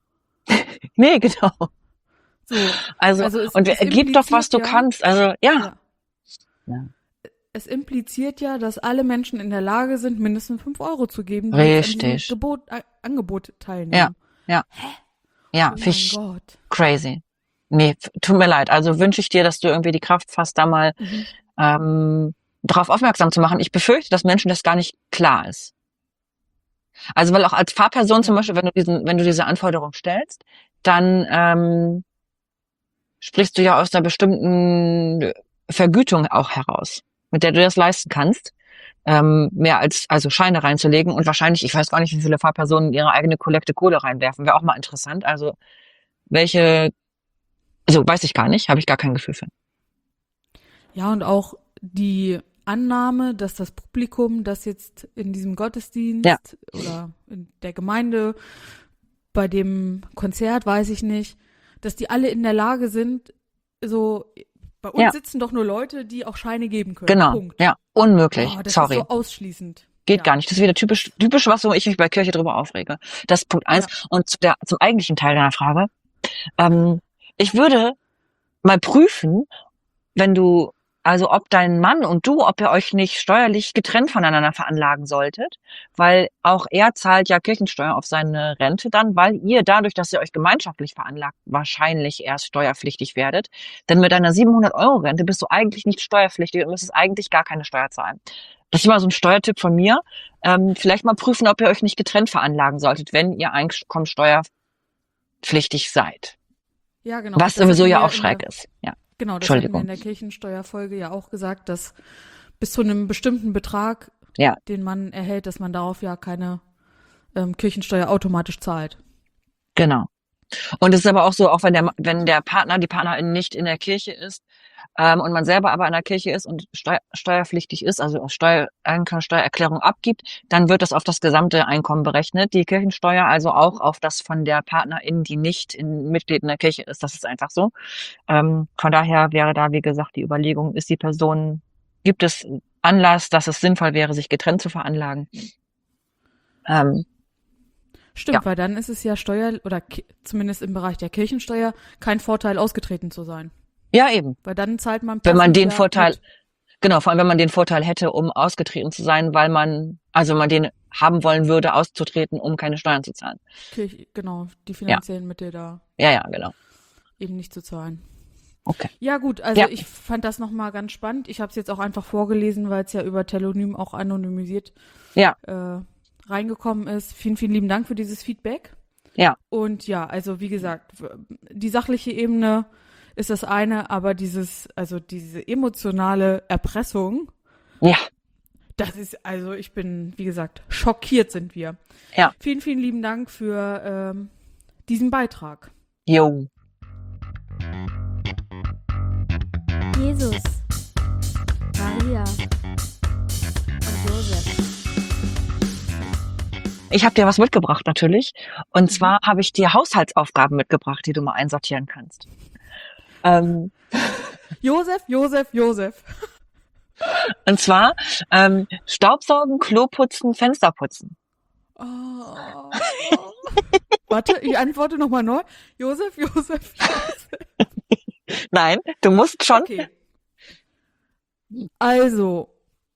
[SPEAKER 1] Nee, genau.
[SPEAKER 2] So,
[SPEAKER 1] Also,
[SPEAKER 2] Also es-
[SPEAKER 1] und
[SPEAKER 2] es
[SPEAKER 1] gib doch, was du
[SPEAKER 2] impliziert ja-
[SPEAKER 1] kannst. Also ja.
[SPEAKER 2] ja.
[SPEAKER 1] Ja.
[SPEAKER 2] Es impliziert ja, dass alle Menschen in der Lage sind, mindestens fünf Euro zu geben, die jetzt an
[SPEAKER 1] Richtig.
[SPEAKER 2] diesem Gebot, äh, Angebot teilnehmen.
[SPEAKER 1] Ja. Ja,
[SPEAKER 2] Oh
[SPEAKER 1] finde
[SPEAKER 2] mein
[SPEAKER 1] ich
[SPEAKER 2] Gott.
[SPEAKER 1] crazy. Nee, f- tut mir leid. Also wünsche ich dir, dass du irgendwie die Kraft fasst, da mal
[SPEAKER 2] Mhm.
[SPEAKER 1] ähm, darauf aufmerksam zu machen. Ich befürchte, dass Menschen das gar nicht klar ist. Also weil auch als Fahrperson zum Beispiel, wenn du diesen, wenn du diese Anforderung stellst, dann ähm, sprichst du ja aus einer bestimmten Vergütung auch heraus, mit der du das leisten kannst, ähm, mehr als also Scheine reinzulegen und wahrscheinlich, ich weiß gar nicht, wie viele Fahrpersonen ihre eigene Kollekte Kohle reinwerfen, wäre auch mal interessant. Also welche, also weiß ich gar nicht, habe ich gar kein Gefühl für.
[SPEAKER 2] Ja, und auch die Annahme, dass das Publikum, das jetzt in diesem Gottesdienst
[SPEAKER 1] Ja.
[SPEAKER 2] oder in der Gemeinde, bei dem Konzert, weiß ich nicht, dass die alle in der Lage sind, so, bei uns
[SPEAKER 1] Ja.
[SPEAKER 2] sitzen doch nur Leute, die auch Scheine geben können.
[SPEAKER 1] Genau,
[SPEAKER 2] Punkt.
[SPEAKER 1] ja, unmöglich,
[SPEAKER 2] Oh, das
[SPEAKER 1] sorry.
[SPEAKER 2] ist so ausschließend.
[SPEAKER 1] Geht
[SPEAKER 2] Ja.
[SPEAKER 1] gar nicht. Das ist wieder typisch, typisch was, wo ich mich bei Kirche drüber aufrege. Das ist Punkt eins.
[SPEAKER 2] Ja.
[SPEAKER 1] Und zu der, zum eigentlichen Teil deiner Frage. Ähm, ich würde mal prüfen, wenn du, also ob dein Mann und du, ob ihr euch nicht steuerlich getrennt voneinander veranlagen solltet, weil auch er zahlt ja Kirchensteuer auf seine Rente dann, weil ihr dadurch, dass ihr euch gemeinschaftlich veranlagt, wahrscheinlich erst steuerpflichtig werdet. Denn mit deiner siebenhundert Euro Rente bist du eigentlich nicht steuerpflichtig und müsstest eigentlich gar keine Steuer zahlen. Das ist mal so ein Steuertipp von mir. Ähm, vielleicht mal prüfen, ob ihr euch nicht getrennt veranlagen solltet, wenn ihr einkommensteuerpflichtig seid.
[SPEAKER 2] Ja, genau.
[SPEAKER 1] Was
[SPEAKER 2] Das
[SPEAKER 1] sowieso
[SPEAKER 2] hatten
[SPEAKER 1] ja
[SPEAKER 2] wir
[SPEAKER 1] auch
[SPEAKER 2] in
[SPEAKER 1] schräg
[SPEAKER 2] der-
[SPEAKER 1] ist. Ja.
[SPEAKER 2] Genau, das hatten wir
[SPEAKER 1] Entschuldigung.
[SPEAKER 2] in der Kirchensteuerfolge ja auch gesagt, dass bis zu einem bestimmten Betrag,
[SPEAKER 1] Ja.
[SPEAKER 2] den man erhält, dass man darauf ja keine ähm, Kirchensteuer automatisch zahlt.
[SPEAKER 1] Genau. Und es ist aber auch so, auch wenn der, wenn der Partner, die Partnerin nicht in der Kirche ist, ähm, und man selber aber in der Kirche ist und steu steuerpflichtig ist, also Steuer, Einkommensteuererklärung abgibt, dann wird das auf das gesamte Einkommen berechnet. Die Kirchensteuer also auch auf das von der Partnerin, die nicht in, Mitglied in der Kirche ist. Das ist einfach so. Ähm, von daher wäre da, wie gesagt, die Überlegung, ist die Person, gibt es Anlass, dass es sinnvoll wäre, sich getrennt zu veranlagen? Ähm,
[SPEAKER 2] Stimmt,
[SPEAKER 1] Ja.
[SPEAKER 2] weil dann ist es ja Steuer, oder ki- zumindest im Bereich der Kirchensteuer, kein Vorteil, ausgetreten zu sein.
[SPEAKER 1] ja, eben.
[SPEAKER 2] Weil dann zahlt man
[SPEAKER 1] Wenn man
[SPEAKER 2] passend
[SPEAKER 1] den
[SPEAKER 2] ja
[SPEAKER 1] Vorteil,
[SPEAKER 2] mit.
[SPEAKER 1] genau, vor allem wenn man den Vorteil hätte, um ausgetreten zu sein, weil man, also wenn man den haben wollen würde, auszutreten, um keine Steuern zu zahlen.
[SPEAKER 2] Kirche, genau, die finanziellen Mittel da
[SPEAKER 1] Ja, ja, genau.
[SPEAKER 2] eben nicht zu zahlen.
[SPEAKER 1] Okay.
[SPEAKER 2] Ja gut, also
[SPEAKER 1] Ja.
[SPEAKER 2] ich fand das nochmal ganz spannend. Ich habe es jetzt auch einfach vorgelesen, weil es ja über Telonym auch anonymisiert
[SPEAKER 1] Ja,
[SPEAKER 2] äh, reingekommen ist. Vielen, vielen lieben Dank für dieses Feedback.
[SPEAKER 1] ja,
[SPEAKER 2] Und ja, also wie gesagt, w- die sachliche Ebene ist das eine, aber dieses, also diese emotionale Erpressung,
[SPEAKER 1] ja,
[SPEAKER 2] das ist, also ich bin, wie gesagt, schockiert sind wir.
[SPEAKER 1] ja.
[SPEAKER 2] Vielen, vielen lieben Dank für ähm, diesen Beitrag.
[SPEAKER 1] Jo.
[SPEAKER 3] Jesus, Maria und Josef.
[SPEAKER 1] Ich habe dir was mitgebracht natürlich. Und zwar habe ich dir Haushaltsaufgaben mitgebracht, die du mal einsortieren kannst. Ähm,
[SPEAKER 2] Josef, Josef, Josef.
[SPEAKER 1] und zwar ähm, Staubsaugen, Klo putzen, Fenster putzen.
[SPEAKER 2] Oh. Warte, ich antworte nochmal neu. Josef, Josef, Josef.
[SPEAKER 1] Nein, du musst schon.
[SPEAKER 2] Okay. Also,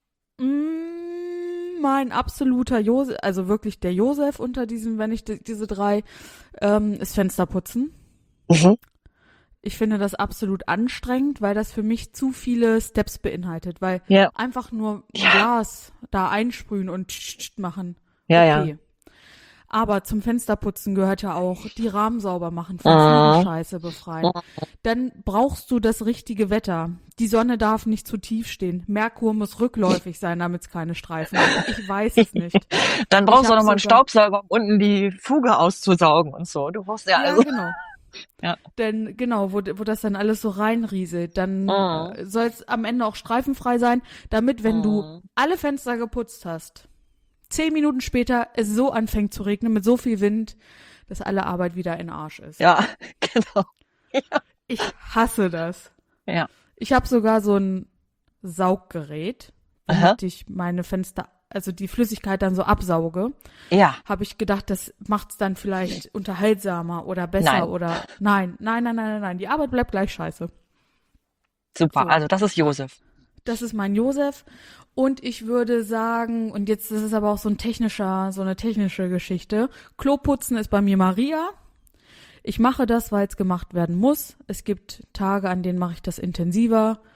[SPEAKER 2] mm, mein absoluter Josef, also wirklich der Josef unter diesen, wenn ich die, diese drei, ähm, ist Fensterputzen.
[SPEAKER 1] Mhm.
[SPEAKER 2] Ich finde das absolut anstrengend, weil das für mich zu viele Steps beinhaltet, weil
[SPEAKER 1] Ja,
[SPEAKER 2] einfach nur ein
[SPEAKER 1] Ja.
[SPEAKER 2] Glas da einsprühen und tsch, tsch machen.
[SPEAKER 1] ja, ja.
[SPEAKER 2] Okay. Aber zum Fensterputzen gehört ja auch die Rahmen sauber machen, von
[SPEAKER 1] Mhm.
[SPEAKER 2] Fliegenscheiße befreien. Dann brauchst du das richtige Wetter. Die Sonne darf nicht zu tief stehen. Merkur muss rückläufig sein, damit es keine Streifen gibt. Ich weiß es nicht.
[SPEAKER 1] Dann brauchst
[SPEAKER 2] Ich
[SPEAKER 1] du
[SPEAKER 2] hab
[SPEAKER 1] noch mal einen
[SPEAKER 2] sogar-
[SPEAKER 1] Staubsauger, um unten die Fuge auszusaugen und so. Du brauchst ja,
[SPEAKER 2] Ja,
[SPEAKER 1] also.
[SPEAKER 2] genau.
[SPEAKER 1] Ja.
[SPEAKER 2] Denn genau, wo, wo das dann alles so reinrieselt, dann
[SPEAKER 1] Mhm.
[SPEAKER 2] äh, soll es am Ende auch streifenfrei sein, damit, wenn du
[SPEAKER 1] Mhm.
[SPEAKER 2] alle Fenster geputzt hast, zehn Minuten später es so anfängt zu regnen mit so viel Wind, dass alle Arbeit wieder in Arsch ist.
[SPEAKER 1] Ja, genau.
[SPEAKER 2] Ich hasse das.
[SPEAKER 1] Ja.
[SPEAKER 2] Ich habe sogar so ein Sauggerät,
[SPEAKER 1] Aha.
[SPEAKER 2] womit ich meine Fenster, also die Flüssigkeit dann so absauge.
[SPEAKER 1] Ja,
[SPEAKER 2] Habe ich gedacht, das macht's dann vielleicht unterhaltsamer oder besser
[SPEAKER 1] Nein.
[SPEAKER 2] oder nein, nein, nein, nein, nein, nein, die Arbeit bleibt gleich scheiße.
[SPEAKER 1] super.
[SPEAKER 2] So.
[SPEAKER 1] Also das ist Josef.
[SPEAKER 2] Das ist mein Josef. Und ich würde sagen, und jetzt ist es aber auch so ein technischer, so eine technische Geschichte. Kloputzen ist bei mir Maria. Ich mache das, weil es gemacht werden muss. Es gibt Tage, an denen mache ich das intensiver.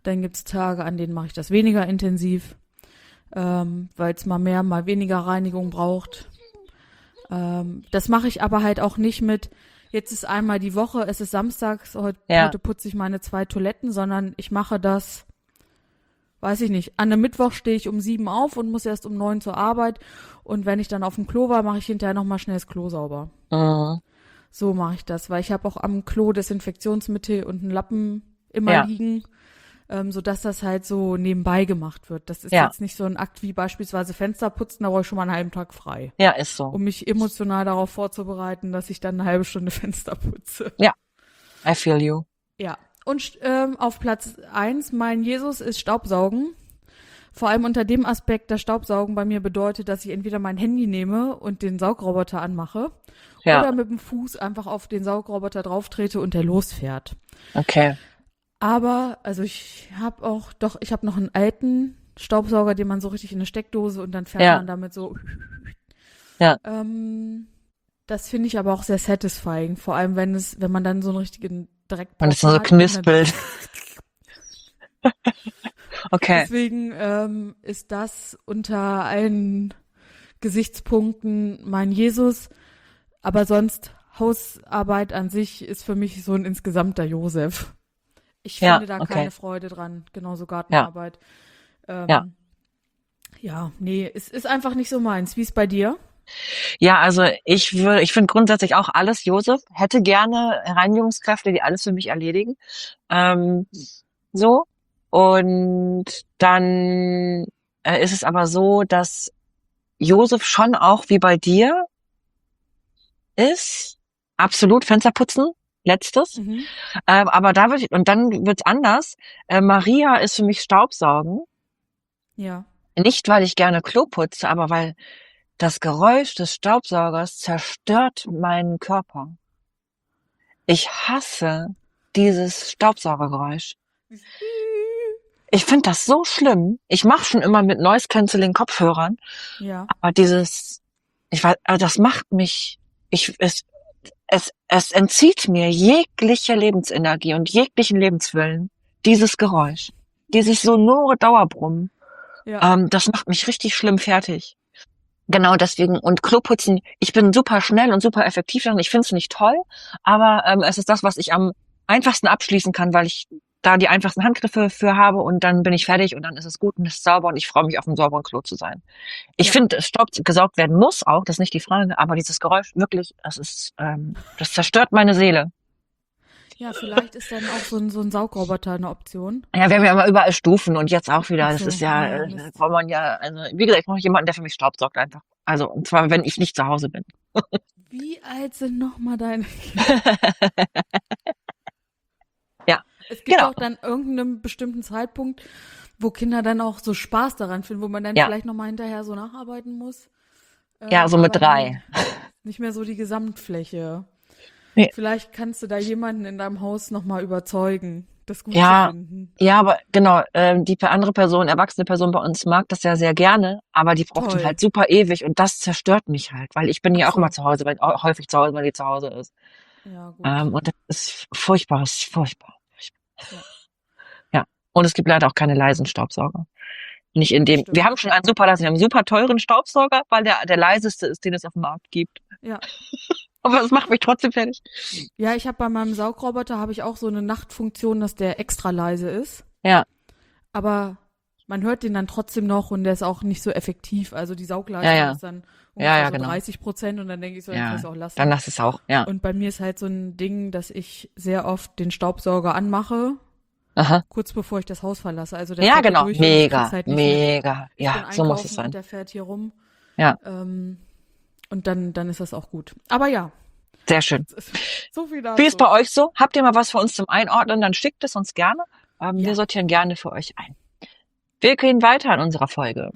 [SPEAKER 2] Dann gibt's Tage, an denen mache ich das weniger intensiv, ähm, weil es mal mehr, mal weniger Reinigung braucht. Ähm, das mache ich aber halt auch nicht mit, jetzt ist einmal die Woche, es ist samstags, heute,
[SPEAKER 1] Ja.
[SPEAKER 2] heute putze ich meine zwei Toiletten, sondern ich mache das, weiß ich nicht, an einem Mittwoch stehe ich um sieben auf und muss erst um neun zur Arbeit und wenn ich dann auf dem Klo war, mache ich hinterher nochmal schnell das Klo sauber.
[SPEAKER 1] Mhm.
[SPEAKER 2] So mache ich das, weil ich habe auch am Klo Desinfektionsmittel und einen Lappen immer
[SPEAKER 1] Ja.
[SPEAKER 2] liegen, ähm, sodass das halt so nebenbei gemacht wird. Das ist
[SPEAKER 1] Ja.
[SPEAKER 2] jetzt nicht so ein Akt wie beispielsweise Fenster putzen, da brauche ich schon mal einen halben Tag frei,
[SPEAKER 1] Ja, ist so.
[SPEAKER 2] um mich emotional darauf vorzubereiten, dass ich dann eine halbe Stunde Fenster putze.
[SPEAKER 1] I feel you.
[SPEAKER 2] Ja, und ähm, auf Platz eins, mein Jesus, ist Staubsaugen. Vor allem unter dem Aspekt, dass Staubsaugen bei mir bedeutet, dass ich entweder mein Handy nehme und den Saugroboter anmache
[SPEAKER 1] Ja,
[SPEAKER 2] oder mit dem Fuß einfach auf den Saugroboter drauftrete und der losfährt.
[SPEAKER 1] okay.
[SPEAKER 2] Aber, also ich habe auch, doch, ich habe noch einen alten Staubsauger, den man so richtig in eine Steckdose und dann fährt
[SPEAKER 1] Ja.
[SPEAKER 2] man damit so.
[SPEAKER 1] Ja.
[SPEAKER 2] Ähm, das finde ich aber auch sehr satisfying, vor allem wenn es, wenn man dann so einen richtigen Dreck
[SPEAKER 1] Und es so
[SPEAKER 2] hat und dann-
[SPEAKER 1] knispelt. Okay.
[SPEAKER 2] Deswegen ähm, ist das unter allen Gesichtspunkten mein Jesus. Aber sonst, Hausarbeit an sich ist für mich so ein insgesamter Josef. Ich
[SPEAKER 1] Ja,
[SPEAKER 2] finde da
[SPEAKER 1] okay.
[SPEAKER 2] keine Freude dran. Genauso Gartenarbeit. Ähm,
[SPEAKER 1] Ja.
[SPEAKER 2] Ja, nee, es ist einfach nicht so meins. Wie ist bei dir?
[SPEAKER 1] Ja, also ich würde, ich finde grundsätzlich auch alles Josef. Hätte gerne Reinigungskräfte, die alles für mich erledigen. Ähm, so. Und dann äh, ist es aber so, dass Josef schon auch wie bei dir ist. Absolut Fenster putzen. Letztes.
[SPEAKER 2] Mhm.
[SPEAKER 1] Ähm, aber da wird, und dann wird's anders. Äh, Maria ist für mich Staubsaugen.
[SPEAKER 2] Ja.
[SPEAKER 1] Nicht, weil ich gerne Klo putze, aber weil das Geräusch des Staubsaugers zerstört meinen Körper. Ich hasse dieses Staubsaugergeräusch. Ich finde das so schlimm. Ich mache schon immer mit Noise-Canceling-Kopfhörern,
[SPEAKER 2] Ja.
[SPEAKER 1] aber dieses, ich weiß, also das macht mich, ich, es, es, es entzieht mir jegliche Lebensenergie und jeglichen Lebenswillen. Dieses Geräusch, dieses sonore Dauerbrummen.
[SPEAKER 2] Ja.
[SPEAKER 1] Ähm, das macht mich richtig schlimm fertig. Genau deswegen. Und Kloputzen, ich bin super schnell und super effektiv darin. Ich finde es nicht toll, aber ähm, es ist das, was ich am einfachsten abschließen kann, weil ich da die einfachsten Handgriffe für habe und dann bin ich fertig und dann ist es gut und es ist sauber und ich freue mich auf einem sauberen Klo zu sein. Ich
[SPEAKER 2] Ja.
[SPEAKER 1] finde, Staub gesaugt werden muss auch, das ist nicht die Frage, aber dieses Geräusch wirklich, das ist, ähm, das zerstört meine Seele.
[SPEAKER 2] Ja, vielleicht ist dann auch so ein, so ein Saugroboter eine Option.
[SPEAKER 1] Ja, wir haben ja immer überall Stufen und jetzt auch wieder.
[SPEAKER 2] Ach
[SPEAKER 1] Das
[SPEAKER 2] so,
[SPEAKER 1] ist ja,
[SPEAKER 2] ja,
[SPEAKER 1] äh,
[SPEAKER 2] Mist.
[SPEAKER 1] braucht man ja, also wie gesagt, ich brauche jemanden, der für mich staubsaugt einfach. Also und zwar, wenn ich nicht zu Hause bin.
[SPEAKER 2] Wie alt sind nochmal deine
[SPEAKER 1] Ja,
[SPEAKER 2] Es gibt
[SPEAKER 1] genau.
[SPEAKER 2] auch dann irgendeinen bestimmten Zeitpunkt, wo Kinder dann auch so Spaß daran finden, wo man dann
[SPEAKER 1] Ja.
[SPEAKER 2] vielleicht nochmal hinterher so nacharbeiten muss. Ähm,
[SPEAKER 1] Ja, so mit
[SPEAKER 2] aber
[SPEAKER 1] drei.
[SPEAKER 2] Nicht mehr so die Gesamtfläche.
[SPEAKER 1] Nee.
[SPEAKER 2] Vielleicht kannst du da jemanden in deinem Haus nochmal überzeugen, das gut
[SPEAKER 1] Ja.
[SPEAKER 2] zu finden.
[SPEAKER 1] Ja, aber genau, ähm, die pe- andere Person, erwachsene Person bei uns mag das ja sehr gerne, aber die braucht
[SPEAKER 2] Toll.
[SPEAKER 1] dann halt super ewig und das zerstört mich halt, weil ich bin ja
[SPEAKER 2] Ach
[SPEAKER 1] auch
[SPEAKER 2] so.
[SPEAKER 1] immer zu Hause, weil auch häufig zu Hause, weil die zu Hause ist.
[SPEAKER 2] Ja, gut.
[SPEAKER 1] Ähm, und das ist furchtbar, das ist furchtbar.
[SPEAKER 2] Ja.
[SPEAKER 1] Ja. Und es gibt leider auch keine leisen Staubsauger. Nicht in dem.
[SPEAKER 2] Stimmt.
[SPEAKER 1] Wir haben schon einen super leisen, wir haben einen super teuren Staubsauger, weil der der leiseste ist, den es auf dem Markt gibt.
[SPEAKER 2] Ja.
[SPEAKER 1] Aber es macht mich trotzdem fertig.
[SPEAKER 2] Ja, ich habe bei meinem Saugroboter habe ich auch so eine Nachtfunktion, dass der extra leise ist.
[SPEAKER 1] Ja.
[SPEAKER 2] Aber man hört den dann trotzdem noch und der ist auch nicht so effektiv. Also die Saugleistung
[SPEAKER 1] Ja, ja.
[SPEAKER 2] ist dann ungefähr
[SPEAKER 1] Ja, ja,
[SPEAKER 2] so
[SPEAKER 1] genau.
[SPEAKER 2] dreißig Prozent und dann denke ich so, ich kann
[SPEAKER 1] Ja.
[SPEAKER 2] es auch lassen.
[SPEAKER 1] Dann lass es auch. Ja.
[SPEAKER 2] Und bei mir ist halt so ein Ding, dass ich sehr oft den Staubsauger anmache,
[SPEAKER 1] Aha.
[SPEAKER 2] kurz bevor ich das Haus verlasse. Also der
[SPEAKER 1] Ja,
[SPEAKER 2] fährt hier
[SPEAKER 1] genau.
[SPEAKER 2] durch und ich
[SPEAKER 1] Mega.
[SPEAKER 2] krieg's halt nicht mit.
[SPEAKER 1] Mega.
[SPEAKER 2] Ich
[SPEAKER 1] Ja,
[SPEAKER 2] bin
[SPEAKER 1] so muss
[SPEAKER 2] einkaufen
[SPEAKER 1] es sein.
[SPEAKER 2] und der fährt hier rum.
[SPEAKER 1] Ja.
[SPEAKER 2] Ähm, und dann, dann ist das auch gut. Aber ja,
[SPEAKER 1] Sehr schön.
[SPEAKER 2] so viel dazu.
[SPEAKER 1] Wie ist bei euch so? Habt ihr mal was für uns zum Einordnen? Dann schickt es uns gerne. Ähm,
[SPEAKER 2] Ja.
[SPEAKER 1] Wir sortieren gerne für euch ein. Wir gehen weiter in unserer Folge.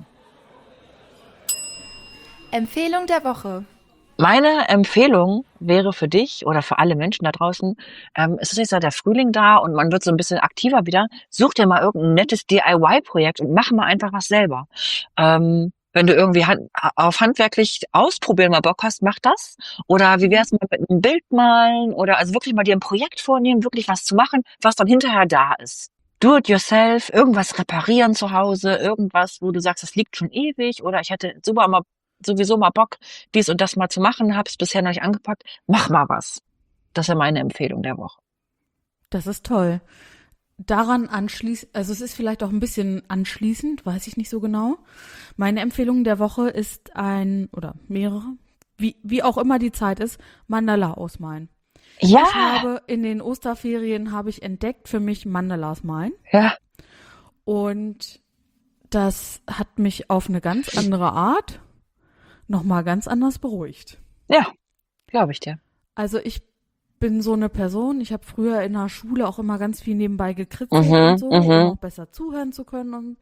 [SPEAKER 3] Empfehlung der Woche.
[SPEAKER 1] Meine Empfehlung wäre für dich oder für alle Menschen da draußen, ähm, es ist jetzt ja der Frühling da und man wird so ein bisschen aktiver wieder. Such dir mal irgendein nettes D I Y-Projekt und mach mal einfach was selber. Ähm, wenn du irgendwie hand, auf handwerklich ausprobieren mal Bock hast, mach das. Oder wie wär's mal mit einem Bild malen oder also wirklich mal dir ein Projekt vornehmen, wirklich was zu machen, was dann hinterher da ist. do it yourself, irgendwas reparieren zu Hause, irgendwas, wo du sagst, das liegt schon ewig oder ich hätte super mal, sowieso mal Bock, dies und das mal zu machen, hab's bisher noch nicht angepackt, mach mal was. Das wäre meine Empfehlung der Woche.
[SPEAKER 2] Das ist toll. Daran anschließend, also es ist vielleicht auch ein bisschen anschließend, weiß ich nicht so genau. Meine Empfehlung der Woche ist ein, oder mehrere, wie, wie auch immer die Zeit ist, Mandala ausmalen.
[SPEAKER 1] Ja.
[SPEAKER 2] Ich habe in den Osterferien habe ich entdeckt für mich Mandalas malen.
[SPEAKER 1] Ja.
[SPEAKER 2] Und das hat mich auf eine ganz andere Art nochmal ganz anders beruhigt.
[SPEAKER 1] Ja, glaube ich dir.
[SPEAKER 2] Also ich bin so eine Person, ich habe früher in der Schule auch immer ganz viel nebenbei gekritzelt
[SPEAKER 1] Mhm,
[SPEAKER 2] und so, um
[SPEAKER 1] mhm.
[SPEAKER 2] auch besser zuhören zu können und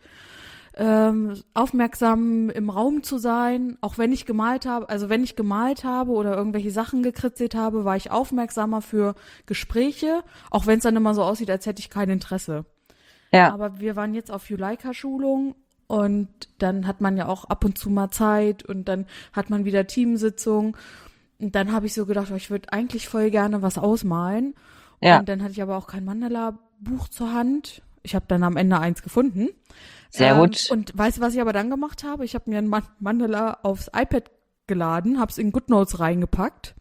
[SPEAKER 2] ähm, aufmerksam im Raum zu sein, auch wenn ich gemalt habe, also wenn ich gemalt habe oder irgendwelche Sachen gekritzelt habe, war ich aufmerksamer für Gespräche, auch wenn es dann immer so aussieht, als hätte ich kein Interesse.
[SPEAKER 1] Ja.
[SPEAKER 2] Aber wir waren jetzt auf Juleika-Schulung und dann hat man ja auch ab und zu mal Zeit und dann hat man wieder Teamsitzung. Und dann habe ich so gedacht, oh, ich würde eigentlich voll gerne was ausmalen.
[SPEAKER 1] Ja.
[SPEAKER 2] Und dann hatte ich aber auch kein Mandala-Buch zur Hand. Ich habe dann am Ende eins gefunden.
[SPEAKER 1] Sehr
[SPEAKER 2] Ähm,
[SPEAKER 1] gut.
[SPEAKER 2] Und weißt du, was ich aber dann gemacht habe? Ich habe mir ein Man- Mandala aufs iPad geladen, habe es in GoodNotes reingepackt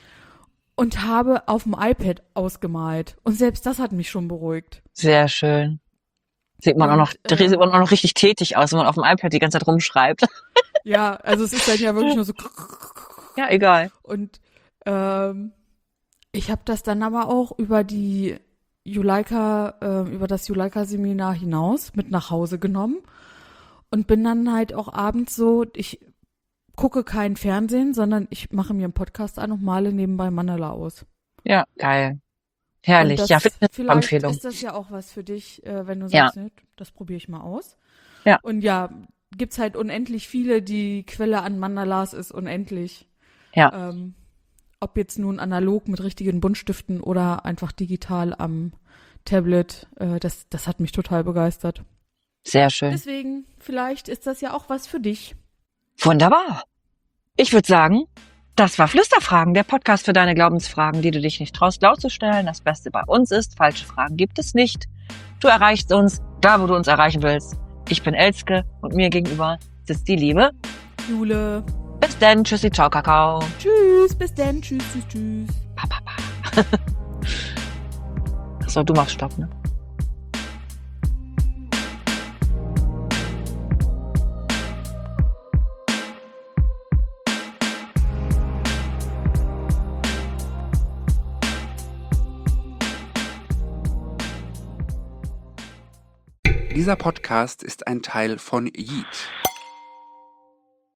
[SPEAKER 2] und habe auf dem iPad ausgemalt. Und selbst das hat mich schon beruhigt.
[SPEAKER 1] Sehr schön. Sieht man
[SPEAKER 2] Und,
[SPEAKER 1] auch noch, da
[SPEAKER 2] äh,
[SPEAKER 1] sieht man auch noch richtig tätig aus, wenn man auf dem iPad die ganze Zeit rumschreibt.
[SPEAKER 2] Ja, also es ist dann ja wirklich nur so.
[SPEAKER 1] Ja, egal.
[SPEAKER 2] Und ähm, ich habe das dann aber auch über die Juleika, äh, über das Juleika-Seminar hinaus mit nach Hause genommen und bin dann halt auch abends so, ich gucke kein Fernsehen, sondern ich mache mir einen Podcast an und male nebenbei Mandala aus.
[SPEAKER 1] Ja, geil. Herrlich.
[SPEAKER 2] Und das,
[SPEAKER 1] Ja, Fitness
[SPEAKER 2] vielleicht
[SPEAKER 1] Empfehlung.
[SPEAKER 2] ist das ja auch was für dich, äh, wenn du
[SPEAKER 1] Ja.
[SPEAKER 2] sagst, ne, das probiere ich mal aus.
[SPEAKER 1] Ja.
[SPEAKER 2] Und ja, gibt's halt unendlich viele, die Quelle an Mandalas ist unendlich.
[SPEAKER 1] Ja.
[SPEAKER 2] Ähm, ob jetzt nun analog mit richtigen Buntstiften oder einfach digital am Tablet, äh, das, das hat mich total begeistert.
[SPEAKER 1] Sehr schön.
[SPEAKER 2] Deswegen, vielleicht ist das ja auch was für dich.
[SPEAKER 1] Wunderbar. Ich würde sagen, das war Flüsterfragen, der Podcast für deine Glaubensfragen, die du dich nicht traust, laut zu stellen. Das Beste bei uns ist, falsche Fragen gibt es nicht. Du erreichst uns da, wo du uns erreichen willst. Ich bin Elske und mir gegenüber sitzt die Liebe.
[SPEAKER 2] Jule.
[SPEAKER 1] Bis dann, tschüssi, ciao, Kakao.
[SPEAKER 2] Tschüss, bis dann. Tschüss, tschüss, tschüss.
[SPEAKER 1] Pa, pa, pa. Achso, du machst Stopp, ne?
[SPEAKER 4] Dieser Podcast ist ein Teil von Yeet.